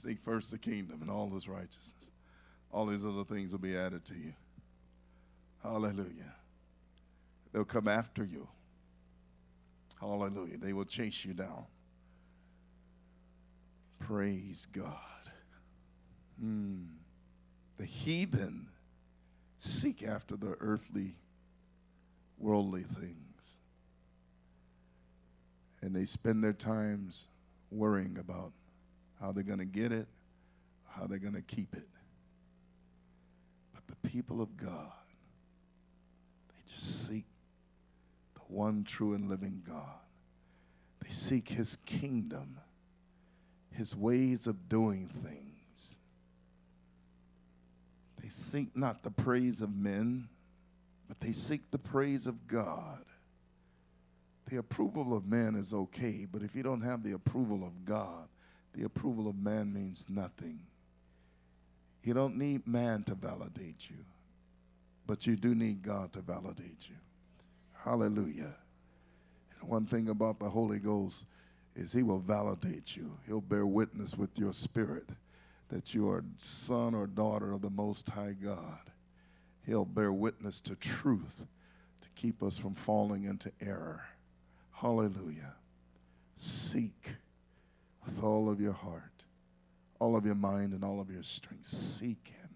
Seek first the kingdom and all his righteousness. All these other things will be added to you. Hallelujah. They'll come after you. Hallelujah. They will chase you down. Praise God. The heathen seek after the earthly, worldly things. And they spend their times worrying about how they're going to get it, how they're going to keep it. But the people of God, they just seek the one true and living God. They seek his kingdom, his ways of doing things. They seek not the praise of men, but they seek the praise of God. The approval of man is okay, but if you don't have the approval of God, the approval of man means nothing. You don't need man to validate you, but you do need God to validate you. Hallelujah. And one thing about the Holy Ghost is he will validate you. He'll bear witness with your spirit that you are son or daughter of the Most High God. He'll bear witness to truth to keep us from falling into error. Hallelujah. Seek with all of your heart, all of your mind, and all of your strength. Seek him.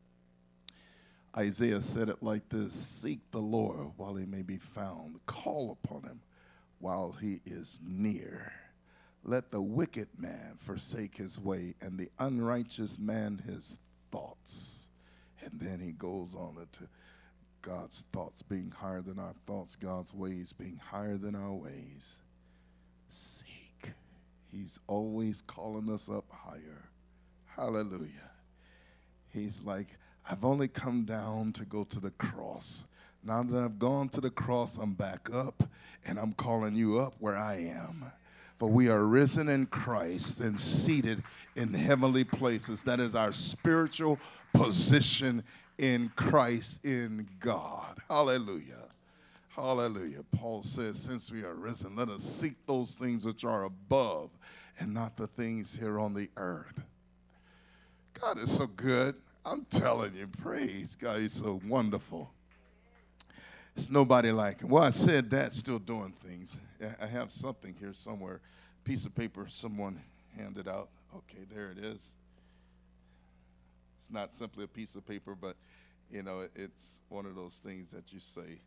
Isaiah said it like this: seek the Lord while he may be found. Call upon him while he is near. Let the wicked man forsake his way, and the unrighteous man his thoughts. And then he goes on to God's thoughts being higher than our thoughts, God's ways being higher than our ways. Seek. He's always calling us up higher. Hallelujah. He's like, I've only come down to go to the cross. Now that I've gone to the cross, I'm back up, and I'm calling you up where I am. For we are risen in Christ and seated in heavenly places. That is our spiritual position in Christ, in God. Hallelujah. Hallelujah. Paul says, since we are risen, let us seek those things which are above and not the things here on the earth. God is so good. I'm telling you, praise God. He's so wonderful. It's nobody like him. Well, I said that, still doing things. I have something here somewhere. Piece of paper someone handed out. Okay, there it is. It's not simply a piece of paper, but, you know, it's one of those things that you say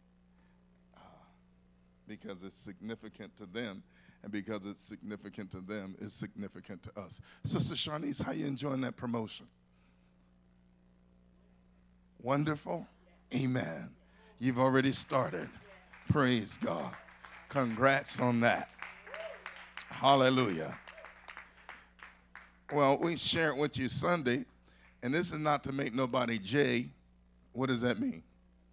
because it's significant to them, and because it's significant to them, it's significant to us. Sister Shanice, how you enjoying that promotion? Wonderful? Amen. You've already started. Praise God. Congrats on that. Hallelujah. Well, we share it with you Sunday, and this is not to make nobody J. What does that mean?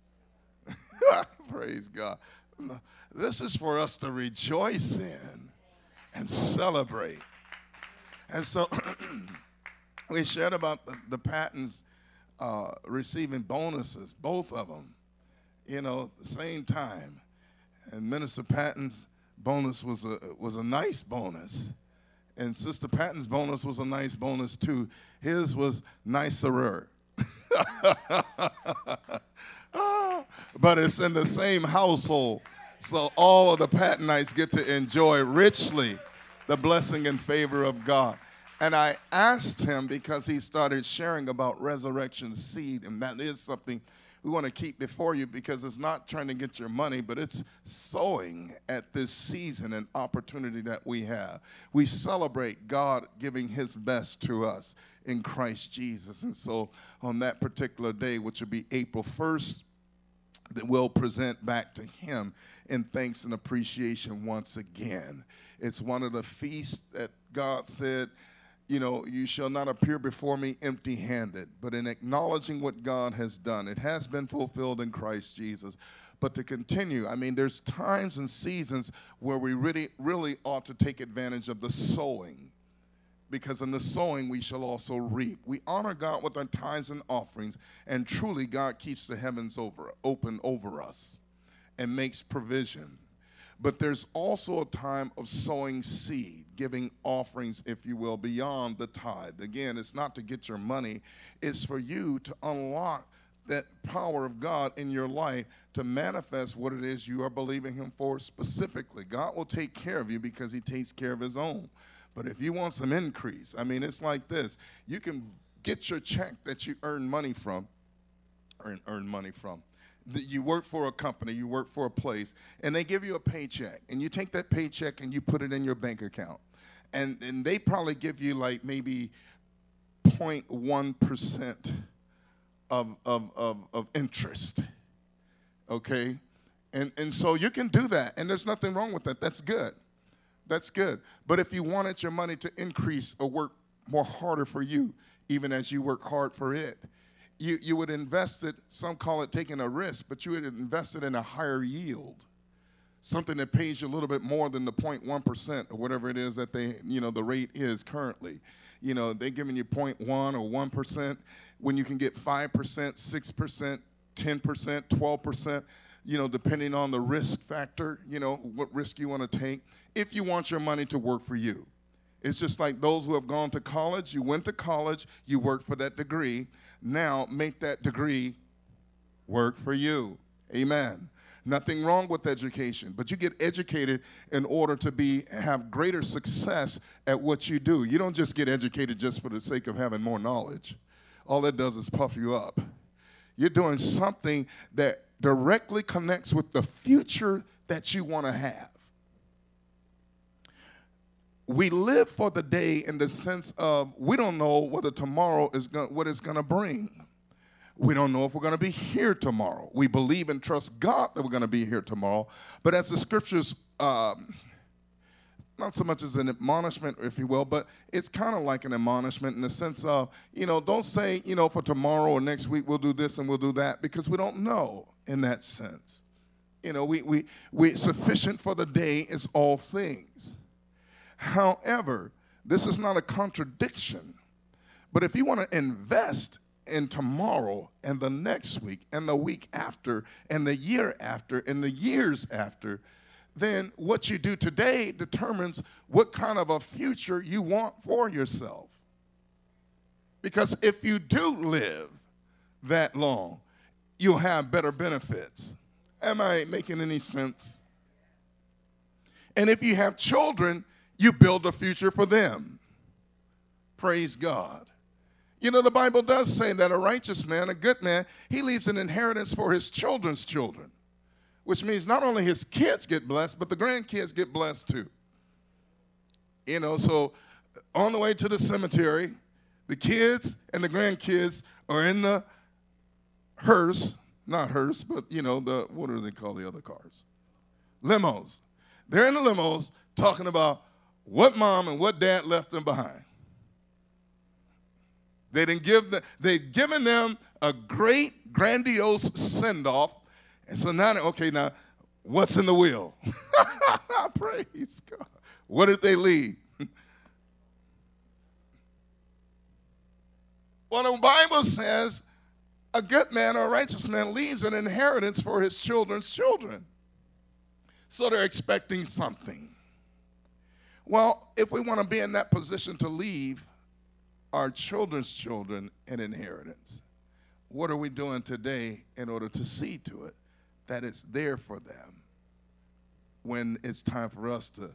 Praise God. This is for us to rejoice in and celebrate. And so we shared about the Pattons receiving bonuses, both of them, you know, the same time. And Minister Patton's bonus was a nice bonus. And Sister Patton's bonus was a nice bonus too. His was nicer. But it's in the same household. So all of the Pattonites get to enjoy richly the blessing and favor of God. And I asked him, because he started sharing about resurrection seed, and that is something we want to keep before you, because it's not trying to get your money, but it's sowing at this season and opportunity that we have. We celebrate God giving his best to us in Christ Jesus. And so on that particular day, which will be April 1st, that we'll present back to him in thanks and appreciation once again. It's one of the feasts that God said, you know, you shall not appear before me empty-handed, but in acknowledging what God has done. It has been fulfilled in Christ Jesus. But to continue, I mean, there's times and seasons where we really ought to take advantage of the sowing, because in the sowing we shall also reap. We honor God with our tithes and offerings, and truly God keeps the heavens open over us and makes provision. But there's also a time of sowing seed, giving offerings, if you will, beyond the tithe. Again, it's not to get your money. It's for you to unlock that power of God in your life to manifest what it is you are believing him for specifically. God will take care of you because he takes care of his own. But if you want some increase, I mean, it's like this. You can get your check that you earn money from. You work for a company, you work for a place, and they give you a paycheck. And you take that paycheck and you put it in your bank account. And they probably give you like maybe 0.1% of interest, okay? And so you can do that, and there's nothing wrong with that. That's good. That's good. But if you wanted your money to increase or work more harder for you, even as you work hard for it, you would invest it, some call it taking a risk, but you would invest it in a higher yield, something that pays you a little bit more than the 0.1% or whatever it is that they, the rate is currently. They're giving you 0.1 or 1% when you can get 5%, 6%, 10%, 12%, depending on the risk factor, what risk you want to take, if you want your money to work for you. It's just like those who have gone to college. You went to college, you worked for that degree. Now make that degree work for you. Amen. Nothing wrong with education, but you get educated in order to have greater success at what you do. You don't just get educated just for the sake of having more knowledge. All that does is puff you up. You're doing something that directly connects with the future that you want to have. We live for the day in the sense of we don't know whether tomorrow is what it's going to bring. We don't know if we're going to be here tomorrow. We believe and trust God that we're going to be here tomorrow. But as the scriptures, not so much as an admonishment, if you will, but it's kind of like an admonishment in the sense of, don't say, for tomorrow or next week we'll do this and we'll do that, because we don't know in that sense. We sufficient for the day is all things. However, this is not a contradiction. But if you want to invest in tomorrow and the next week and the week after and the year after and the years after, then what you do today determines what kind of a future you want for yourself. Because if you do live that long, you'll have better benefits. Am I making any sense? And if you have children, you build a future for them. Praise God. The Bible does say that a righteous man, a good man, he leaves an inheritance for his children's children, which means not only his kids get blessed, but the grandkids get blessed too. So on the way to the cemetery, the kids and the grandkids are in the hearse, not hearse, but what do they call the other cars? Limos. They're in the limos talking about what mom and what dad left them behind. They've given them a great, grandiose send-off. And so now, now, what's in the will? Praise God. What did they leave? Well, the Bible says a good man or a righteous man leaves an inheritance for his children's children. So they're expecting something. Well, if we want to be in that position to leave our children's children an inheritance, what are we doing today in order to see to it that it's there for them when it's time for us to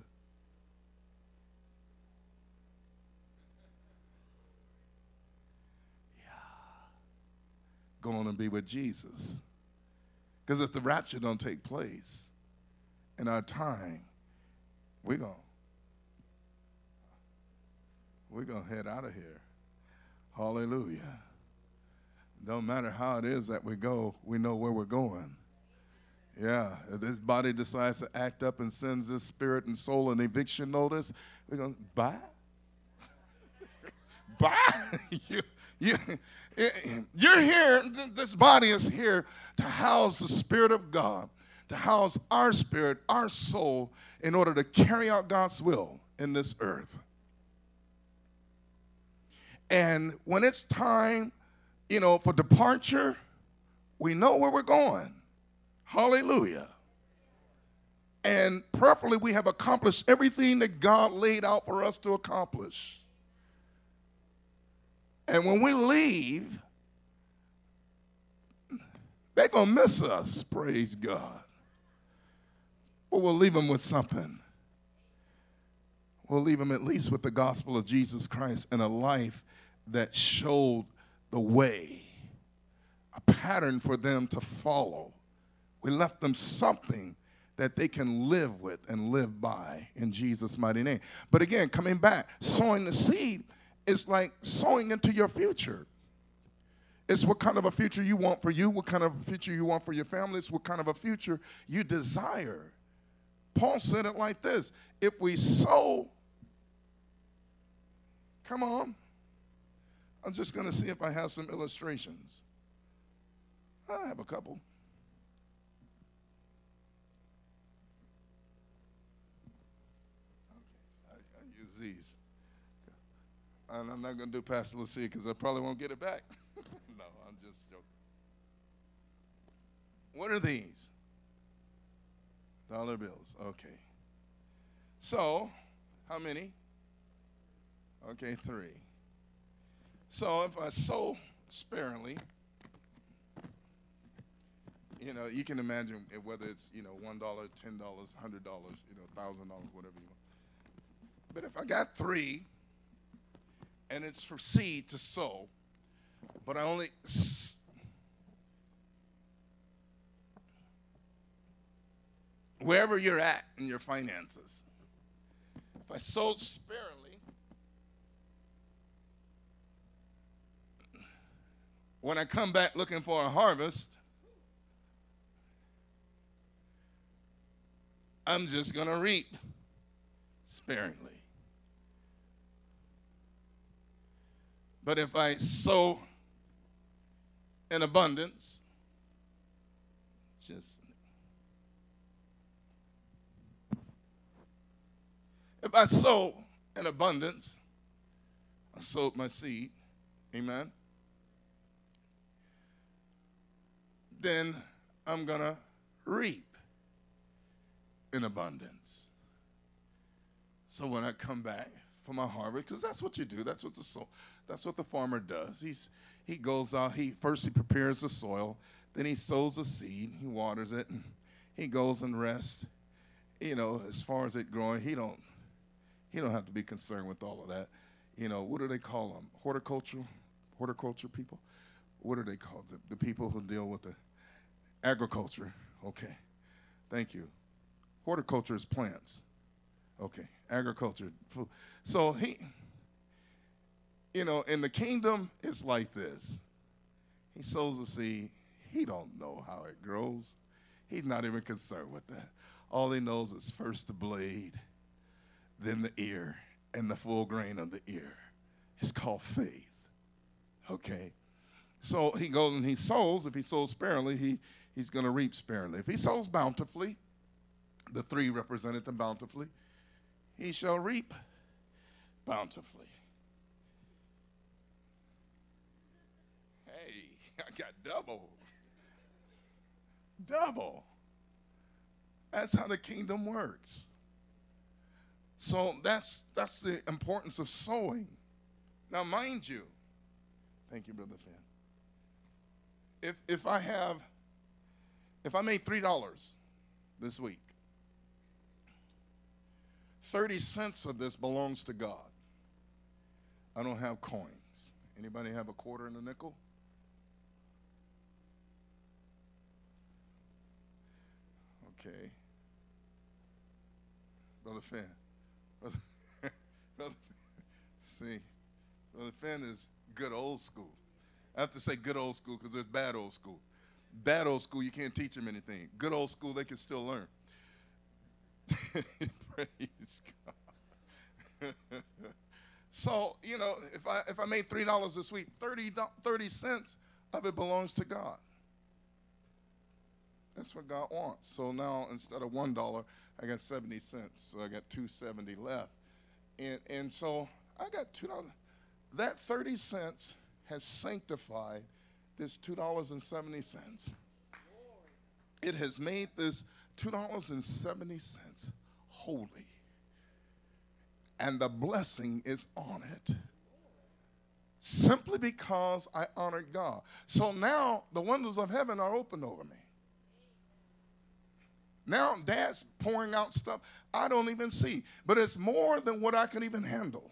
go on and be with Jesus? Because if the rapture don't take place in our time, we're going to head out of here. Hallelujah. Don't matter how it is that we go, we know where we're going. Yeah, if this body decides to act up and sends this spirit and soul an eviction notice, we're going, bye? Bye? You're here, this body is here to house the Spirit of God, to house our spirit, our soul, in order to carry out God's will in this earth. And when it's time, for departure, we know where we're going. Hallelujah. And prayerfully, we have accomplished everything that God laid out for us to accomplish. And when we leave, they're going to miss us, praise God. But we'll leave them with something. We'll leave them at least with the gospel of Jesus Christ and a life that showed the way, a pattern for them to follow. We left them something that they can live with and live by in Jesus' mighty name. But again, coming back, sowing the seed is like sowing into your future. It's what kind of a future you want for you, what kind of a future you want for your family, it's what kind of a future you desire. Paul said it like this: if we sow, come on, I'm just going to see if I have some illustrations. I have a couple. I use these. And I'm not going to do Pastor Lucia because I probably won't get it back. No, I'm just joking. What are these? Dollar bills. Okay. So, how many? Okay, 3. So if I sow sparingly, you can imagine whether it's, $1, $10, $100, $1,000, whatever you want. But if I got 3, and it's for seed to sow, but I only wherever you're at in your finances, if I sowed sparingly, when I come back looking for a harvest, I'm just going to reap sparingly. But if I sow in abundance, if I sow in abundance, I sowed my seed, amen, then I'm going to reap in abundance. So when I come back for my harvest, because that's what you do, that's what the farmer does. He goes out, first he prepares the soil, then he sows the seed, he waters it, and he goes and rests. As far as it growing, he don't have to be concerned with all of that. What do they call them? Horticulture people? What are they called? The people who deal with the agriculture. Okay, thank you. Horticulture is plants. Okay, agriculture, food. So in the kingdom, it's like this. He sows a seed. He don't know how it grows. He's not even concerned with that. All he knows is first the blade, then the ear, and the full grain of the ear. It's called faith. Okay? So he goes and he sows. If he sows sparingly, he's going to reap sparingly. If he sows bountifully, the 3 represented the bountifully, he shall reap bountifully. Hey, I got double. Double. That's how the kingdom works. So that's the importance of sowing. Now, mind you, thank you, Brother Finn. If I made $3 this week, 30 cents of this belongs to God. I don't have coins. Anybody have a quarter and a nickel? Okay. Brother Finn. Brother Finn is good old school. I have to say good old school because there's bad old school. Bad old school, you can't teach them anything. Good old school, they can still learn. Praise God. So, if I made $3 this week, 30 cents of it belongs to God. That's what God wants. So now instead of $1, I got 70 cents. So I got $2.70 left. And so I got $2. That 30 cents has sanctified this $2.70. It has made this $2.70, holy. And the blessing is on it. Simply because I honored God. So now the windows of heaven are open over me. Now Dad's pouring out stuff I don't even see. But it's more than what I can even handle.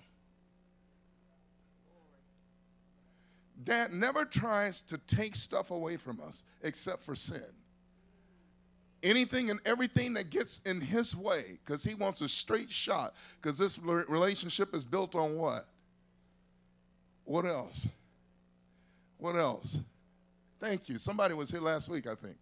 Dad never tries to take stuff away from us except for sin. Anything and everything that gets in his way, because he wants a straight shot, because this relationship is built on what? What else? What else? Thank you. Somebody was here last week, I think.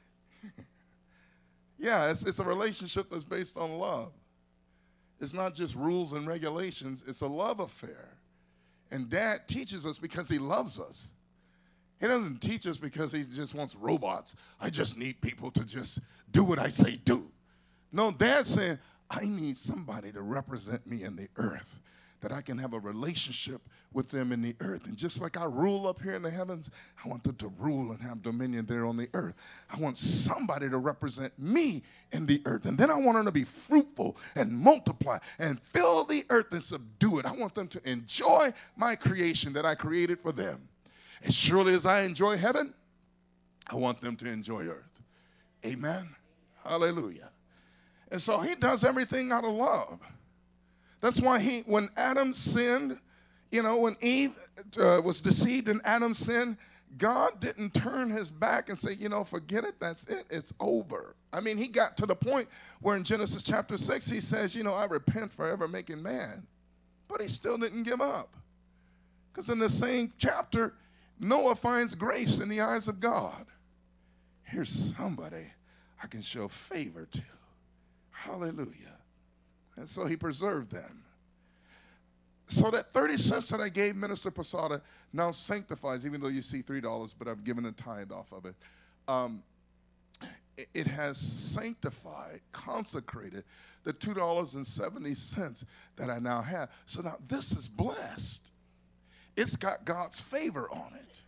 Yeah, it's a relationship that's based on love. It's not just rules and regulations. It's a love affair. And Dad teaches us because he loves us. He doesn't teach us because he just wants robots. I just need people to just do what I say do. No, Dad's saying, I need somebody to represent me in the earth, that I can have a relationship with them in the earth. And just like I rule up here in the heavens, I want them to rule and have dominion there on the earth. I want somebody to represent me in the earth. And then I want them to be fruitful and multiply and fill the earth and subdue it. I want them to enjoy my creation that I created for them. As surely as I enjoy heaven, I want them to enjoy earth. Amen. Hallelujah. And so he does everything out of love. That's why when Adam sinned, when Eve was deceived and Adam sinned, God didn't turn his back and say, forget it, that's it, it's over. I mean, he got to the point where in Genesis chapter 6, he says, I repent for ever making man. But he still didn't give up. Because in the same chapter, Noah finds grace in the eyes of God. Here's somebody I can show favor to. Hallelujah. And so he preserved them. So that 30 cents that I gave Minister Posada now sanctifies, even though you see $3, but I've given a tithe off of it. It has sanctified, consecrated the $2.70 that I now have. So now this is blessed. It's got God's favor on it.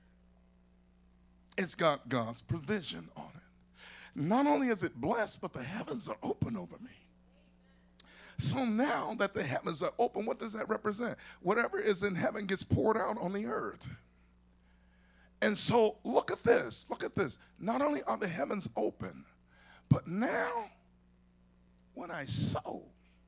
It's got God's provision on it. Not only is it blessed, but the heavens are open over me. So now that the heavens are open, what does that represent? Whatever is in heaven gets poured out on the earth. And so look at this. Look at this. Not only are the heavens open, but now when I sow,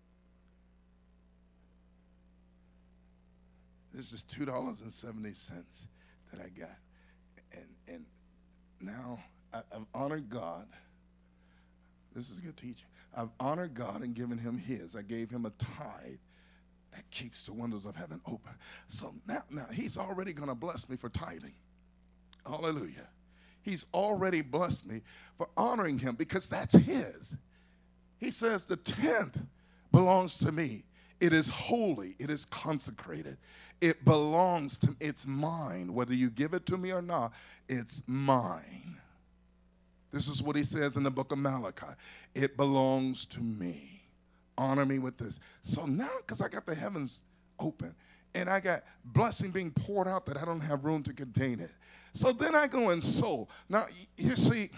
this is $2.70 that I got. And now I've honored God. This is good teaching. I've honored God and given him his. I gave him a tithe that keeps the windows of heaven open. So now he's already going to bless me for tithing. Hallelujah. He's already blessed me for honoring him because that's his. He says the 10th belongs to me. It is holy. It is consecrated. It belongs to me. It's mine. Whether you give it to me or not, it's mine. This is what he says in the book of Malachi. It belongs to me. Honor me with this. So now, because I got the heavens open, and I got blessing being poured out that I don't have room to contain it. So then I go and sow. Now, you see,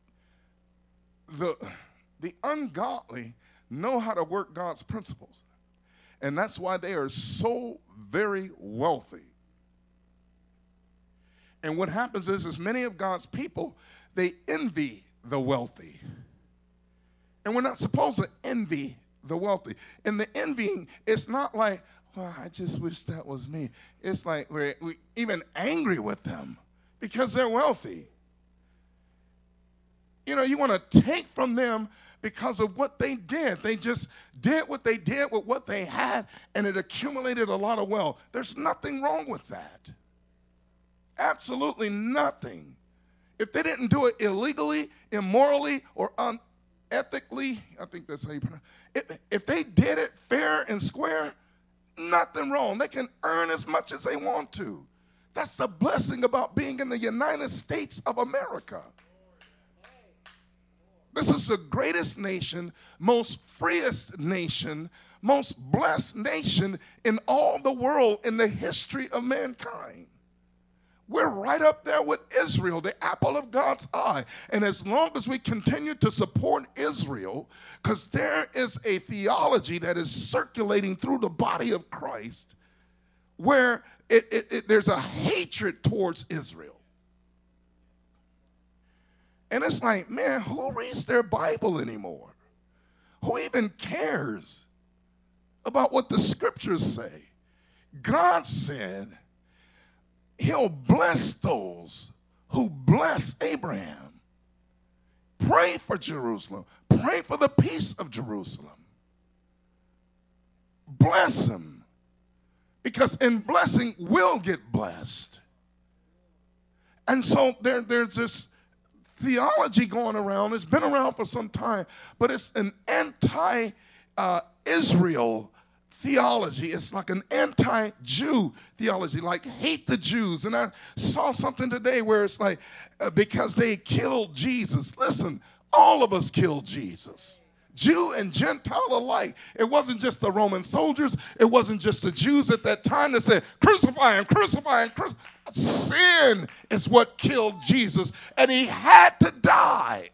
the ungodly know how to work God's principles. And that's why they are so very wealthy. And what happens is many of God's people, they envy the wealthy. And we're not supposed to envy the wealthy. And the envying, it's not like, well, I just wish that was me. It's like we're even angry with them because they're wealthy. You want to take from them because of what they did. They just did what they did with what they had, and it accumulated a lot of wealth. There's nothing wrong with that. Absolutely nothing. If they didn't do it illegally, immorally, or unethically, I think that's how you pronounce it. If they did it fair and square, nothing wrong. They can earn as much as they want to. That's the blessing about being in the United States of America. This is the greatest nation, most freest nation, most blessed nation in all the world in the history of mankind. We're right up there with Israel, the apple of God's eye. And as long as we continue to support Israel, because there is a theology that is circulating through the body of Christ where there's a hatred towards Israel. And it's like, man, who reads their Bible anymore? Who even cares about what the scriptures say? God said he'll bless those who bless Abraham. Pray for Jerusalem. Pray for the peace of Jerusalem. Bless them. Because in blessing, we'll get blessed. And so there's this theology going around. It's been around for some time, but it's an anti-Israel theology. It's like an anti-Jew theology, like hate the Jews. And I saw something today where it's like, because they killed Jesus. Listen, all of us killed Jesus. Jew and Gentile alike. It wasn't just the Roman soldiers. It wasn't just the Jews at that time that said, crucify him, crucify him, crucify him. Sin is what killed Jesus, and he had to die.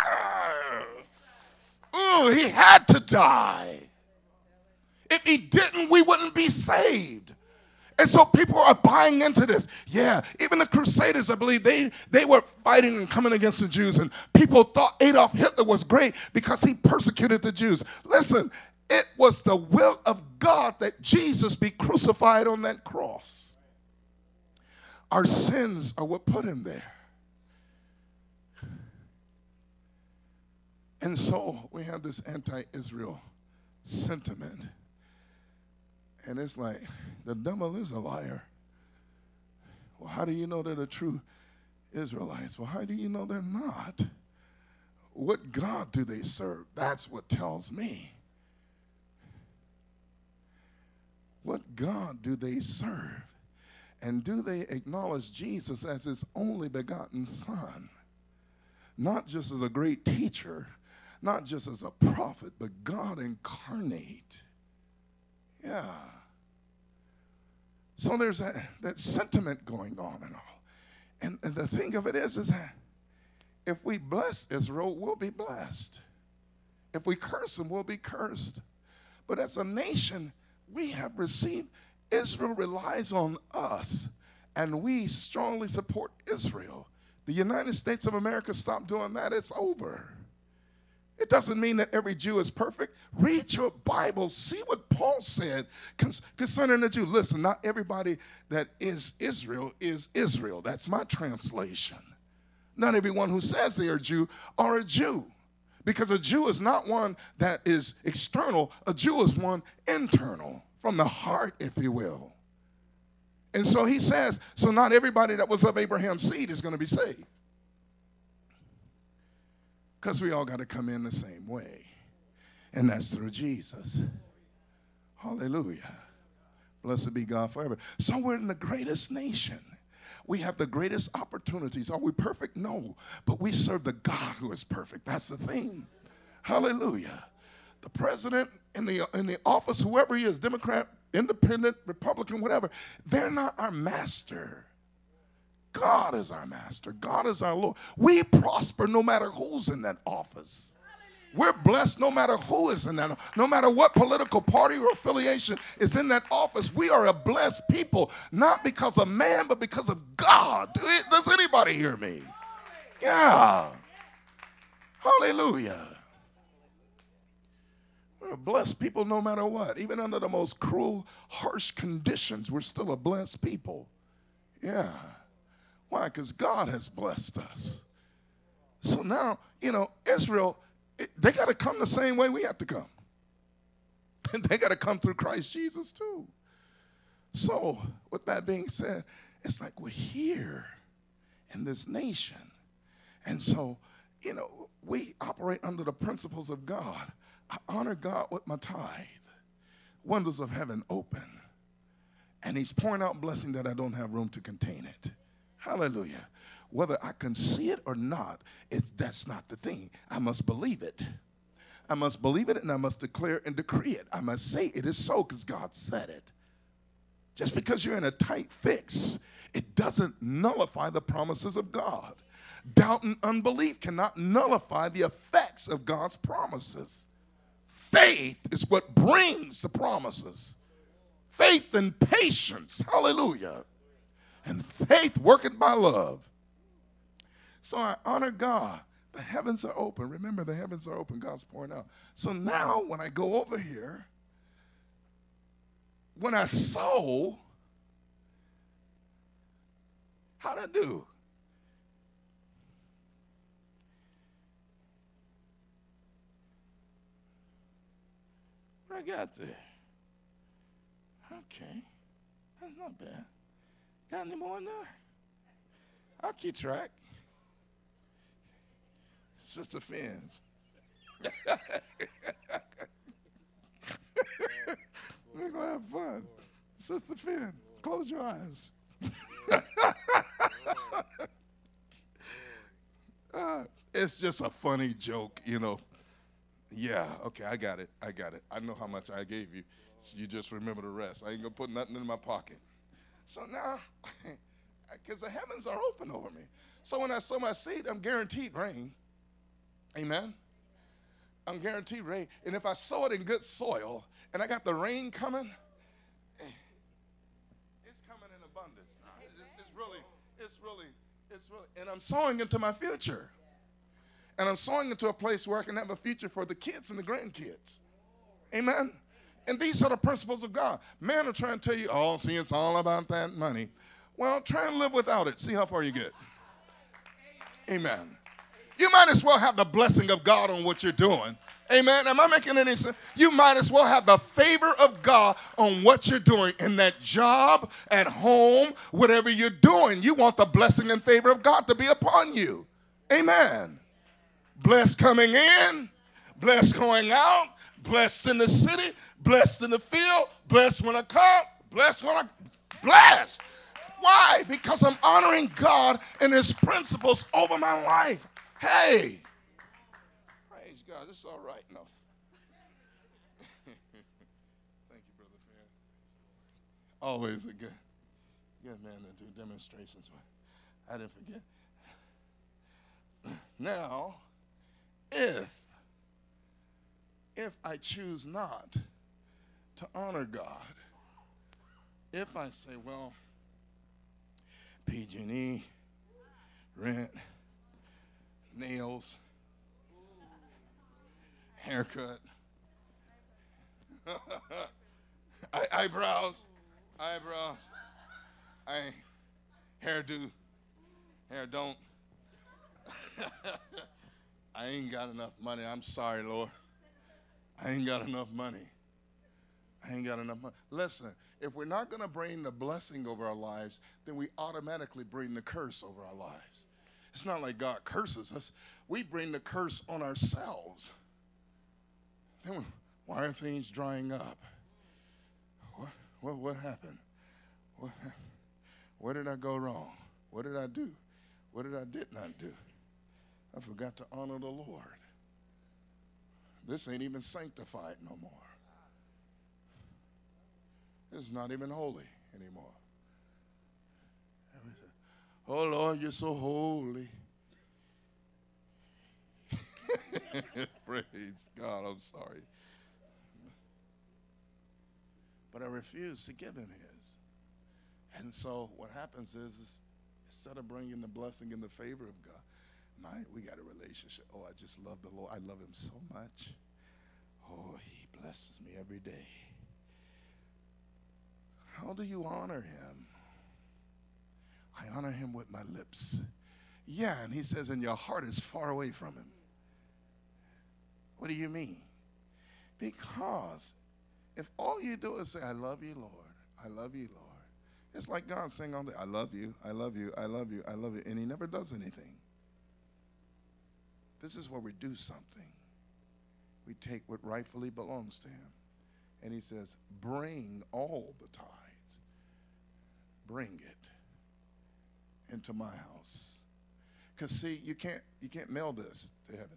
He had to die. If he didn't, we wouldn't be saved. And so people are buying into this. Yeah, even the Crusaders, I believe, they were fighting and coming against the Jews. And people thought Adolf Hitler was great because he persecuted the Jews. Listen, it was the will of God that Jesus be crucified on that cross. Our sins are what put him there. And so we have this anti-Israel sentiment. And it's like, the devil is a liar. Well, how do you know they're the true Israelites? Well, how do you know they're not? What God do they serve? That's what tells me. What God do they serve? And do they acknowledge Jesus as his only begotten Son? Not just as a great teacher, not just as a prophet, but God incarnate. Yeah. So there's that sentiment going on and all. And the thing of it is that if we bless Israel, we'll be blessed. If we curse them, we'll be cursed. But as a nation, we have received, Israel relies on us, and we strongly support Israel. The United States of America stopped doing that, it's over. It doesn't mean that every Jew is perfect. Read your Bible. See what Paul said concerning the Jew. Listen, not everybody that is Israel is Israel. That's my translation. Not everyone who says they are Jew are a Jew. Because a Jew is not one that is external. A Jew is one internal, from the heart, if you will. And so he says, so not everybody that was of Abraham's seed is going to be saved. Because we all got to come in the same way. And that's through Jesus. Hallelujah. Blessed be God forever. So we're in the greatest nation. We have the greatest opportunities. Are we perfect? No. But we serve the God who is perfect. That's the thing. Hallelujah. The president in the office, whoever he is, Democrat, Independent, Republican, whatever, they're not our master. God is our master. God is our Lord. We prosper no matter who's in that office. We're blessed no matter who is in that. No matter what political party or affiliation is in that office, we are a blessed people, not because of man, but because of God. Does anybody hear me? Yeah. Hallelujah. We're a blessed people no matter what. Even under the most cruel, harsh conditions, we're still a blessed people. Yeah. Why? Because God has blessed us. So now, Israel, they got to come the same way we have to come. And they got to come through Christ Jesus too. So with that being said, it's like we're here in this nation. And so, we operate under the principles of God. I honor God with my tithe. Windows of heaven open. And he's pouring out blessing that I don't have room to contain it. Hallelujah. Whether I can see it or not, that's not the thing. I must believe it. I must believe it, and I must declare and decree it. I must say it is so because God said it. Just because you're in a tight fix, it doesn't nullify the promises of God. Doubt and unbelief cannot nullify the effects of God's promises. Faith is what brings the promises. Faith and patience, hallelujah. And faith working by love. So I honor God. The heavens are open. Remember, the heavens are open. God's pouring out. So now when I go over here, when I sow, how'd I do? What I got there? Okay. That's not bad. Got any more in there? I'll keep track. Sister Finn. We're going to have fun. Sister Finn, close your eyes. It's just a funny joke, you know. Yeah, okay, I got it. I know how much I gave you. So you just remember the rest. I ain't going to put nothing in my pocket. So now, because the heavens are open over me. So when I sow my seed, I'm guaranteed rain. Amen? I'm guaranteed rain. And if I sow it in good soil, and I got the rain coming, it's coming in abundance. It's really, and I'm sowing into my future. And I'm sowing into a place where I can have a future for the kids and the grandkids. Amen? And these are the principles of God. Man will try and tell you, oh, see, it's all about that money. Well, try and live without it. See how far you get. Amen. You might as well have the blessing of God on what you're doing. Amen. Am I making any sense? You might as well have the favor of God on what you're doing in that job, at home, whatever you're doing. You want the blessing and favor of God to be upon you. Amen. Blessed coming in, blessed going out, blessed in the city, blessed in the field, blessed when I come, blessed when I blessed. Why? Because I'm honoring God and his principles over my life. Hey, praise God. This is all right. No. Thank you, Brother Fair. Always a good man to do demonstrations. I didn't forget. Now, if I choose not to honor God, if I say, well, PG&E, rent, nails, haircut, eyebrows, hairdo, hair don't. I ain't got enough money. I'm sorry, Lord. I ain't got enough money. Listen, if we're not going to bring the blessing over our lives, then we automatically bring the curse over our lives. It's not like God curses us. We bring the curse on ourselves. Then why are things drying up? What happened? Where did I go wrong? What did I do? What did I did not do? I forgot to honor the Lord. This ain't even sanctified no more. This is not even holy anymore. Oh, Lord, you're so holy. Praise God, I'm sorry. But I refuse to give him his. And so what happens is instead of bringing the blessing and the favor of God, we got a relationship. Oh, I just love the Lord. I love him so much. Oh, he blesses me every day. How do you honor him? I honor him with my lips. Yeah, and he says, and your heart is far away from him. What do you mean? Because if all you do is say, I love you, Lord, I love you, Lord, it's like God saying all day, I love you, I love you, I love you, I love you, and he never does anything. This is where we do something. We take what rightfully belongs to him. And he says, bring all the tithes. Bring it into my house. Because see, you can't mail this to heaven.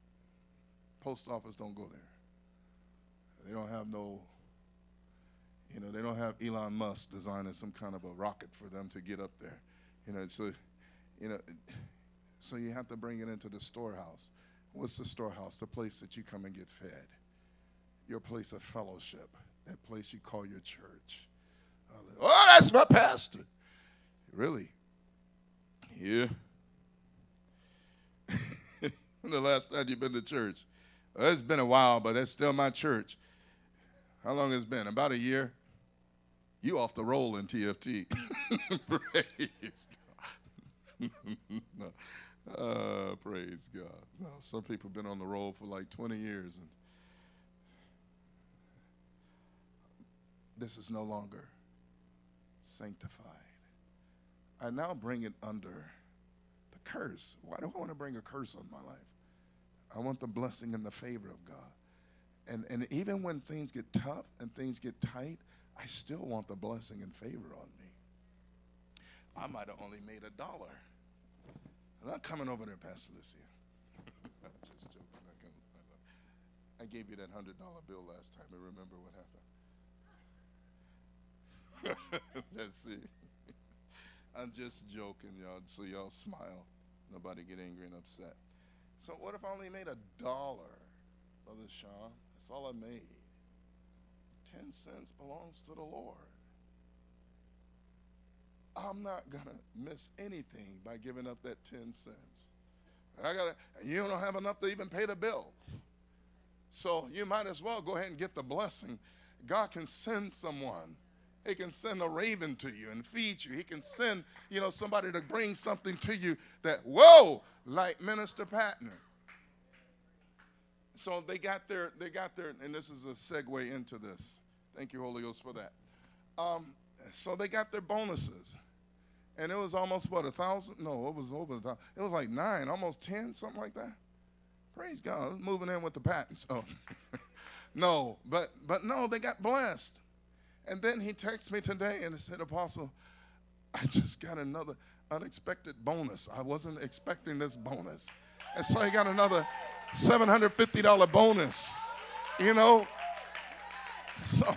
Post office don't go there. They don't have no, You know, they don't have Elon Musk designing some kind of a rocket for them to get up there. You know, so, you know, so you have to bring it into the storehouse. What's the storehouse? The place that you come and get fed. Your place of fellowship. That place you call your church. Oh, that's my pastor. Really? Yeah. When the last time you've been to church? Well, it's been a while, but that's still my church. How long has it been? About a year? You off the roll in TFT. Praise God. No. Praise God. No, some people have been on the roll for like 20 years. And this is no longer sanctified. I now bring it under the curse. Why do I want to bring a curse on my life? I want the blessing and the favor of God. And even when things get tough and things get tight, I still want the blessing and favor on me. I might have only made $1. I'm not coming over there, Pastor Lucia. I'm just joking. I gave you that $100 bill last time. I remember what happened. That's it. I'm just joking, y'all, so y'all smile. Nobody get angry and upset. So what if I only made $1, Brother Sean? That's all I made. 10 cents belongs to the Lord. I'm not going to miss anything by giving up that 10 cents. You don't have enough to even pay the bill. So you might as well go ahead and get the blessing. God can send someone. He can send a raven to you and feed you. He can send, somebody to bring something to you that, whoa, like Minister Patner. So they got their, and this is a segue into this. Thank you, Holy Ghost, for that. So they got their bonuses. And it was almost, 1,000? No, it was over 1,000. It was like 9, almost 10, something like that. Praise God. Moving in with the patents. Oh. No, but no, they got blessed. And then he texted me today and he said, Apostle, I just got another unexpected bonus. I wasn't expecting this bonus. And so he got another $750 bonus, So,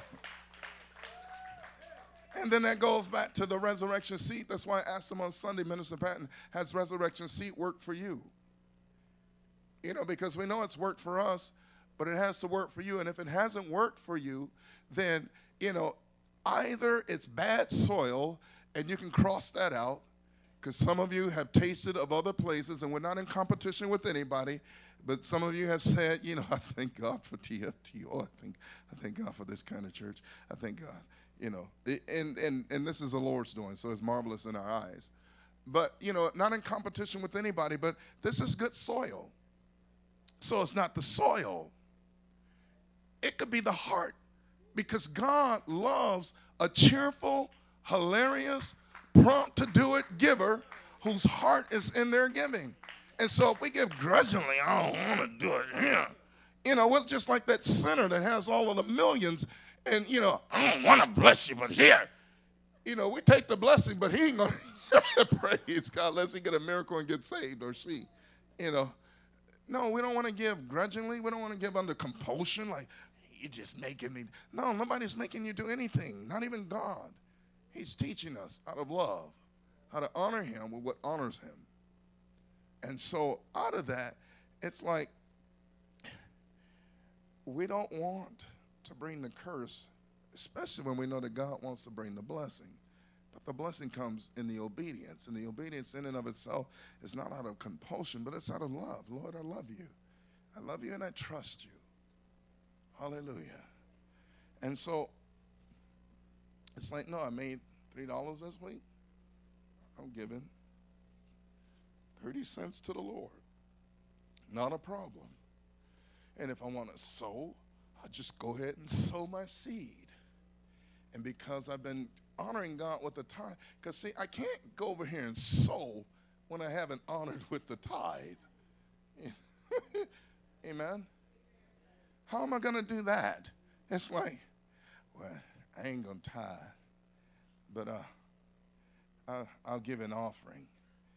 and then that goes back to the resurrection seat. That's why I asked him on Sunday, Minister Patton, has resurrection seat worked for you? Because we know it's worked for us, but it has to work for you. And if it hasn't worked for you, then, either it's bad soil, and you can cross that out, because some of you have tasted of other places, and we're not in competition with anybody, but some of you have said, I thank God for TFT. Oh, I thank God for this kind of church. I thank God, and this is the Lord's doing, so it's marvelous in our eyes. But, not in competition with anybody, but this is good soil. So it's not the soil. It could be the heart, because God loves a cheerful, hilarious, prompt to do it giver whose heart is in their giving. And so if we give grudgingly, I don't want to do it here. We're just like that sinner that has all of the millions and, I don't want to bless you, but here. We take the blessing, but he ain't going to praise God unless he get a miracle and get saved, or she. No, we don't want to give grudgingly. We don't want to give under compulsion, like, you're just making me. No, nobody's making you do anything, not even God. He's teaching us out of love how to honor him with what honors him. And so out of that, it's like we don't want to bring the curse, especially when we know that God wants to bring the blessing. But the blessing comes in the obedience. And the obedience in and of itself is not out of compulsion, but it's out of love. Lord, I love you. I love you and I trust you. Hallelujah. And so it's like, no, I made $3 this week. I'm giving 30 cents to the Lord. Not a problem. And if I want to sow, I'll just go ahead and sow my seed. And because I've been honoring God with the tithe, because see, I can't go over here and sow when I haven't honored with the tithe. Amen. How am I going to do that? It's like, well, I ain't going to tithe, but I'll give an offering.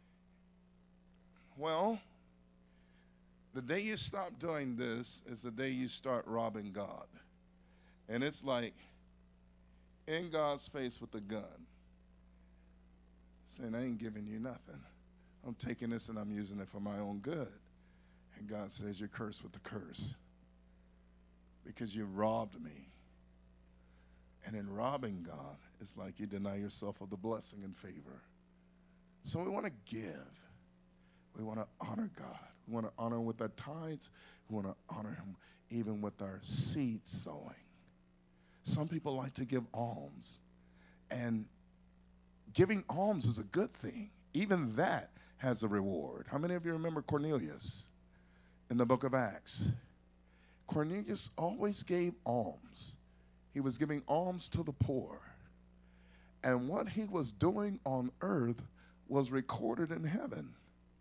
Well, the day you stop doing this is the day you start robbing God. And it's like, in God's face with a gun, saying, I ain't giving you nothing. I'm taking this and I'm using it for my own good. And God says, you're cursed with the curse because you robbed me. And in robbing God, it's like you deny yourself of the blessing and favor. So we want to give. We want to honor God. We want to honor him with our tithes. We want to honor him even with our seed sowing. Some people like to give alms. And giving alms is a good thing. Even that has a reward. How many of you remember Cornelius in the book of Acts? Cornelius always gave alms. He was giving alms to the poor. And what he was doing on earth was recorded in heaven.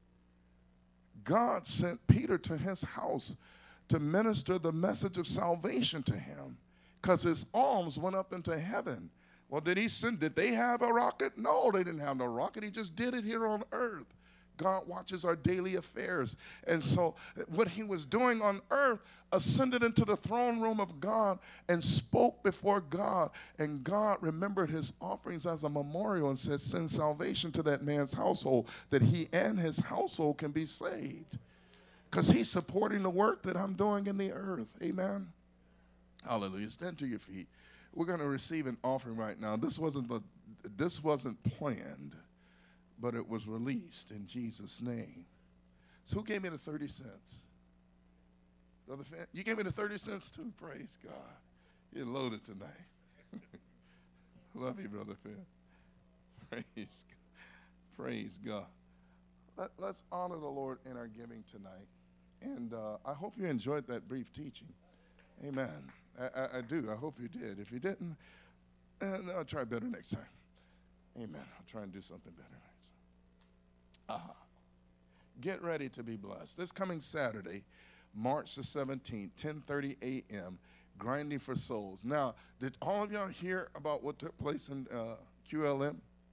God sent Peter to his house to minister the message of salvation to him because his alms went up into heaven. Well, did they have a rocket? No, they didn't have no rocket. He just did it here on earth. God watches our daily affairs. And so what he was doing on earth ascended into the throne room of God and spoke before God. And God remembered his offerings as a memorial and said, send salvation to that man's household, that he and his household can be saved. Because he's supporting the work that I'm doing in the earth. Amen. Hallelujah. Stand to your feet. We're going to receive an offering right now. This wasn't planned, but it was released in Jesus' name. So who gave me the 30 cents? Brother Finn, you gave me the 30 cents too? Praise God. You're loaded tonight. Love you, Brother Finn. Praise God. Praise God. Let's honor the Lord in our giving tonight. And I hope you enjoyed that brief teaching. Amen. I do. I hope you did. If you didn't, I'll try better next time. Amen. I'll try and do something better next time. Get ready to be blessed. This coming Saturday, March the 17th, 10:30 a.m., Grinding for Souls. Now, did all of y'all hear about what took place in QLM?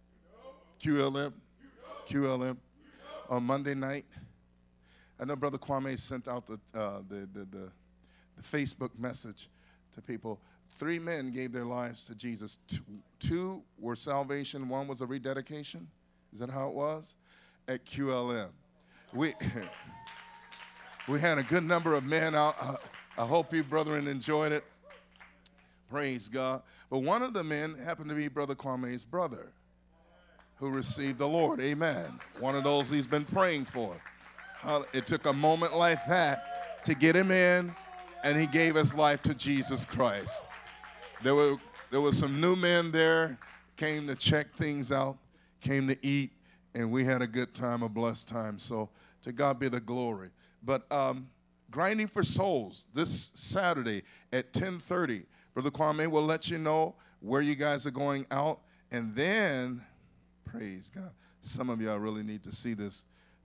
QLM on Monday night? I know Brother Kwame sent out the Facebook message to people. 3 men gave their lives to Jesus. Two were salvation. One was a rededication. Is that how it was? At QLM. We had a good number of men out. I hope you brethren enjoyed it. Praise God. But one of the men happened to be Brother Kwame's brother who received the Lord. Amen. One of those he's been praying for. It took a moment like that to get him in, and he gave his life to Jesus Christ. There were some new men there, came to check things out, came to eat, and we had a good time, a blessed time. So to God be the glory. But Grinding for Souls this Saturday at 10:30. Brother Kwame will let you know where you guys are going out. And then, praise God, some of y'all really need to see this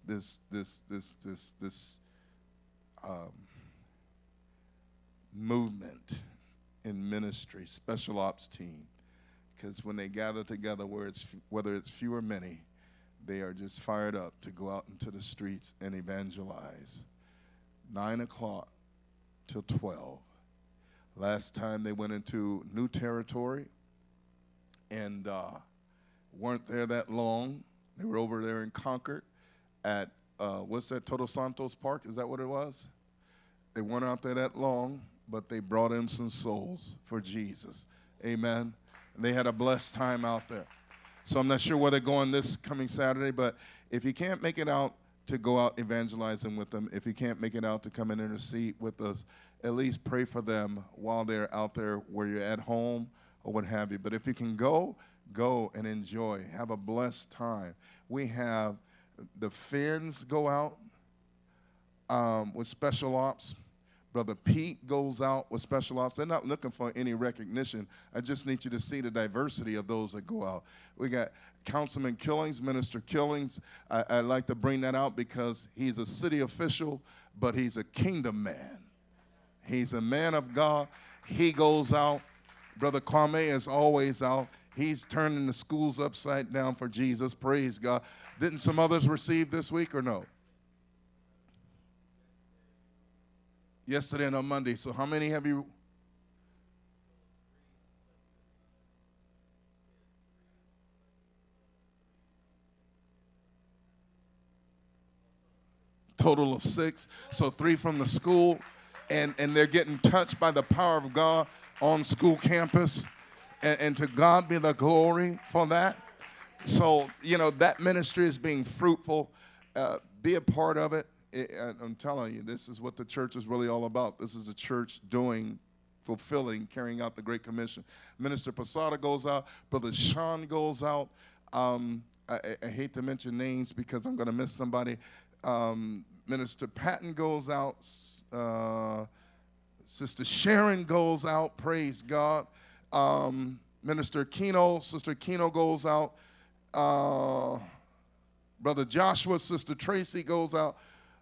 movement in ministry, special ops team. Because when they gather together, whether it's few or many, they are just fired up to go out into the streets and evangelize. 9 o'clock till 12. Last time they went into new territory and weren't there that long. They were over there in Concord at, what's that, Todos Santos Park? Is that what it was? They weren't out there that long, but they brought in some souls for Jesus. Amen. And they had a blessed time out there. So I'm not sure where they're going this coming Saturday, but if you can't make it out to go out evangelizing with them, if you can't make it out to come and intercede with us, at least pray for them while they're out there where you're at home or what have you. But if you can go and enjoy. Have a blessed time. We have the Finns go out with special ops. Brother Pete goes out with special ops. They're not looking for any recognition. I just need you to see the diversity of those that go out. We got Councilman Killings, Minister Killings. I like to bring that out because he's a city official, but he's a kingdom man. He's a man of God. He goes out. Brother Kwame is always out. He's turning the schools upside down for Jesus. Praise God. Didn't some others receive this week or no? Yesterday and on Monday. So how many have you? total of 6. So 3 from the school, and they're getting touched by the power of God on school campus. And to God be the glory for that. So, that ministry is being fruitful. Be a part of it. I'm telling you, this is what the church is really all about. This is a church fulfilling, carrying out the Great Commission. Minister Posada goes out. Brother Sean goes out. I hate to mention names because I'm going to miss somebody. Minister Patton goes out. Sister Sharon goes out. Praise God. Sister Keno goes out. Brother Joshua, Sister Tracy goes out.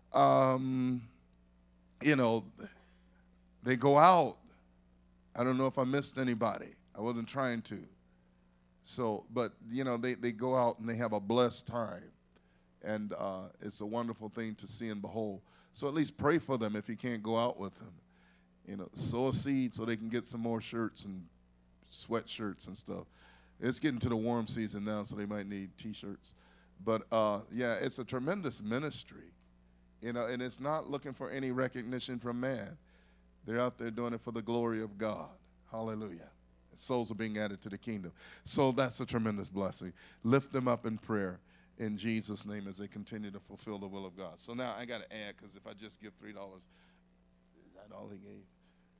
They go out. I don't know if I missed anybody. I wasn't trying to. So, but, they go out and they have a blessed time. And it's a wonderful thing to see and behold. So at least pray for them if you can't go out with them. Sow a seed so they can get some more shirts and sweatshirts and stuff. It's getting to the warm season now, so they might need T-shirts. But, it's a tremendous ministry, and it's not looking for any recognition from man. They're out there doing it for the glory of God. Hallelujah. Souls are being added to the kingdom. So that's a tremendous blessing. Lift them up in prayer in Jesus' name as they continue to fulfill the will of God. So now I got to add, because if I just give $3, is that all he gave?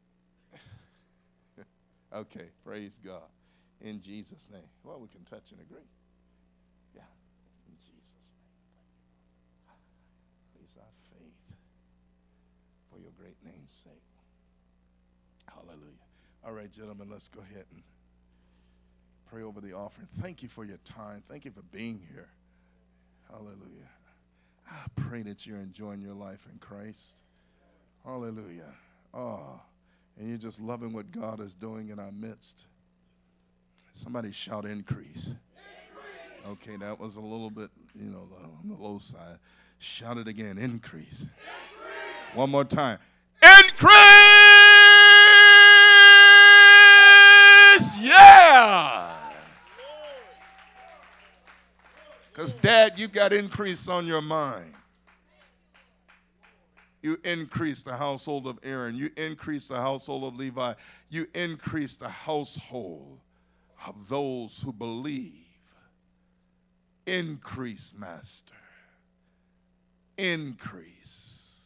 Okay, praise God. In Jesus' name. Well, we can touch and agree. Yeah, in Jesus' name. Please our faith for your great name's sake. Hallelujah. All right, gentlemen, let's go ahead and pray over the offering. Thank you for your time. Thank you for being here. Hallelujah. I pray that you're enjoying your life in Christ. Hallelujah. Oh, and you're just loving what God is doing in our midst. Somebody shout increase. Okay, that was a little bit, on the low side. Shout it again, increase. One more time. Increase! Yeah! Because, Dad, you got increase on your mind. You increase the household of Aaron. You increase the household of Levi. You increase the household of those who believe. Increase, Master. Increase.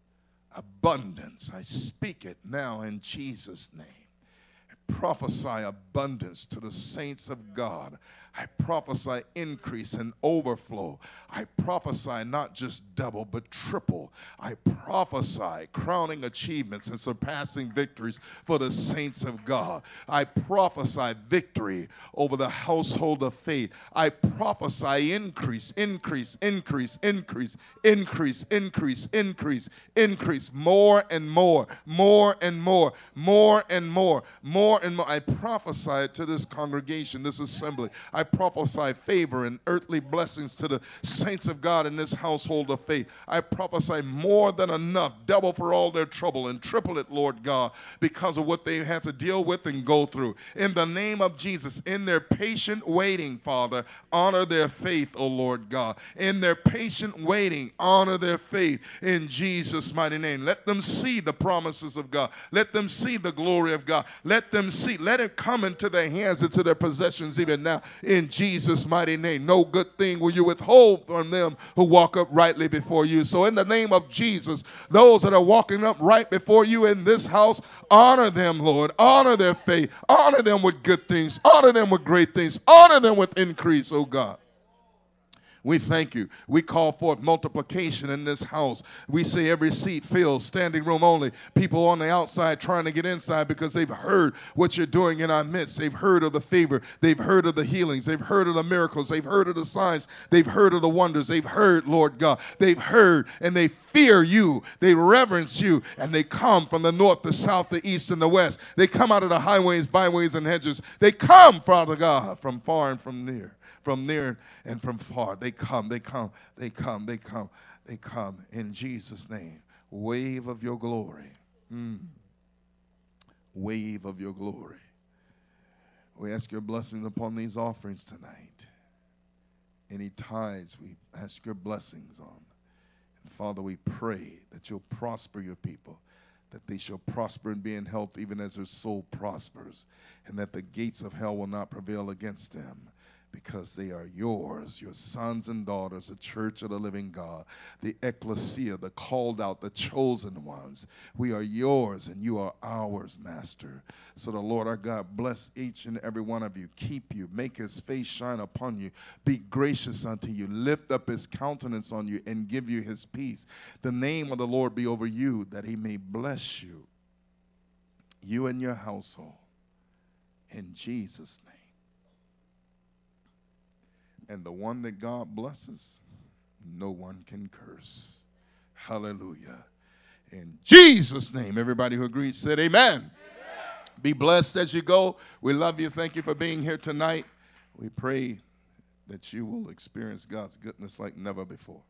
Abundance. I speak it now in Jesus' name. I prophesy abundance to the saints of God. I prophesy increase and overflow. I prophesy not just double, but triple. I prophesy crowning achievements and surpassing victories for the saints of God. I prophesy victory over the household of faith. I prophesy increase, increase, increase, increase, increase, increase, increase, increase, more and more, more and more, more and more, more and more. I prophesy it to this congregation, this assembly. I prophesy favor and earthly blessings to the saints of God in this household of faith. I prophesy more than enough, double for all their trouble and triple it, Lord God, because of what they have to deal with and go through. In the name of Jesus, in their patient waiting, Father, honor their faith, O Lord God. In their patient waiting, honor their faith in Jesus' mighty name. Let them see the promises of God. Let them see the glory of God. Let them see. Let it come into their hands, into their possessions even now. In Jesus' mighty name. No good thing will you withhold from them who walk uprightly before you. So in the name of Jesus, those that are walking up right before you in this house, honor them, Lord. Honor their faith. Honor them with good things. Honor them with great things. Honor them with increase, oh God. We thank you. We call forth multiplication in this house. We say every seat filled, standing room only. People on the outside trying to get inside because they've heard what you're doing in our midst. They've heard of the favor. They've heard of the healings. They've heard of the miracles. They've heard of the signs. They've heard of the wonders. They've heard, Lord God. They've heard and they fear you. They reverence you and they come from the north, the south, the east, and the west. They come out of the highways, byways, and hedges. They come, Father God, from far and from near. From near and from far. They come, they come, they come, they come, they come. In Jesus' name. Wave of your glory. Wave of your glory. We ask your blessings upon these offerings tonight. Any tithes, we ask your blessings on. And Father, we pray that you'll prosper your people, that they shall prosper and be in health even as their soul prospers, and that the gates of hell will not prevail against them, because they are yours, your sons and daughters, the church of the living God, the ecclesia, the called out, the chosen ones. We are yours and you are ours, Master. So the Lord our God bless each and every one of you, keep you, make his face shine upon you, be gracious unto you, lift up his countenance on you, and give you his peace. The name of the Lord be over you, that he may bless you, you and your household, in Jesus' name. And the one that God blesses, no one can curse. Hallelujah. In Jesus' name, everybody who agrees said amen. Amen. Be blessed as you go. We love you. Thank you for being here tonight. We pray that you will experience God's goodness like never before.